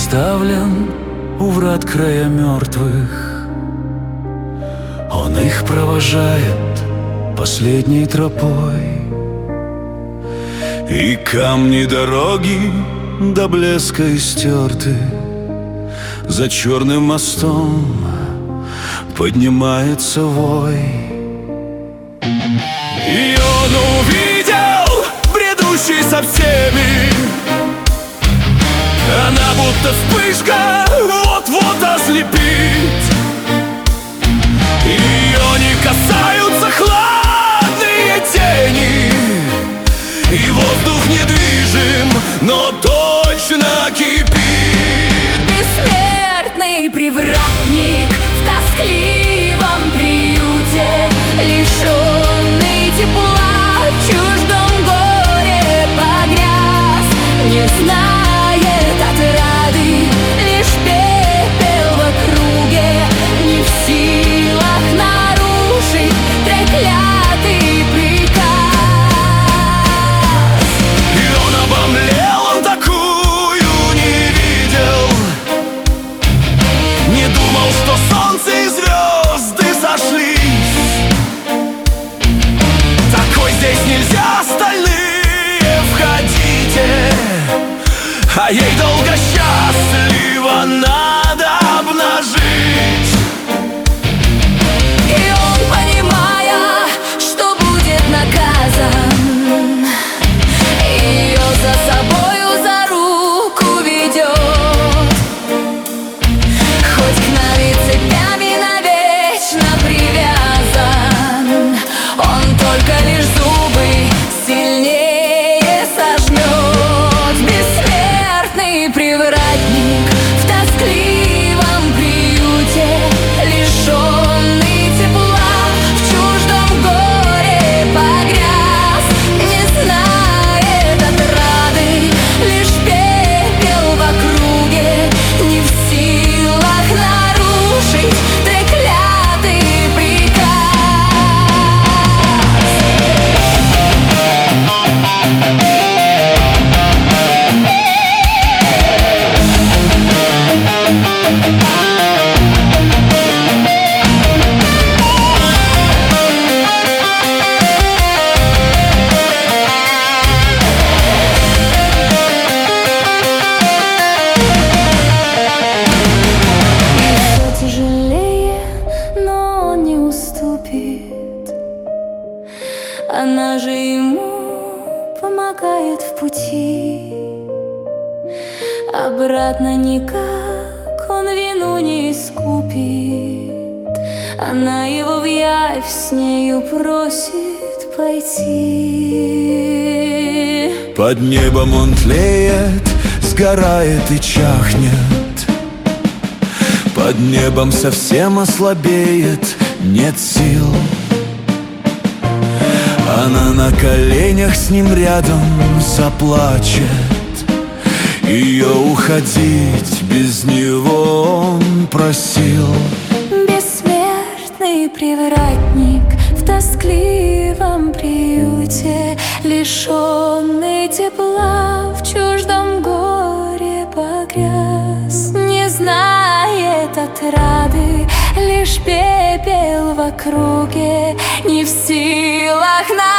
оставлен у врат края мертвых. Он их провожает последней тропой, и камни дороги до блеска истерты. За черным мостом поднимается вой, и он увидел бредущий со всеми. Она будто вспышка вот-вот ослепит. Ее не касаются хладные тени, и воздух недвижим, но точно кипит. Бессмертный привратник в тоскливом приюте, лишенный тепла, в чуждом горе погряз, не знает отрады, лишь пепел в округе, не в силах нарушить треклятый приказ. И он обомлел, он такую не видел, не думал, что солнце и звезды сошлись. Такой здесь нельзя, остальные входите, а ей долго счастливо надо обнажить. И он, понимая, что будет наказан, ее за собою за руку ведет. Хоть к Нави цепями навечно привязан, он только лишь зубы сильнее сожмет. Бессмертный привратник в тоскливом приюте, лишенный тепла, в чуждом горе погряз, не знает отрады, лишь пепел в округе, не в силах нарушить треклятый приказ. Все тяжелее, но он не уступит. Она же ему помогает в пути. Обратно никак он вину не искупит. Она его в явь с нею просит пойти. Под небом он тлеет, сгорает и чахнет. Под небом совсем ослабеет, нет сил. Она на коленях с ним рядом заплачет. Ее уходить без него он просил. Бессмертный привратник в тоскливом приюте, лишенный тепла, в чуждом горе погряз, не знает отрады, лишь пепел в округе, не в силах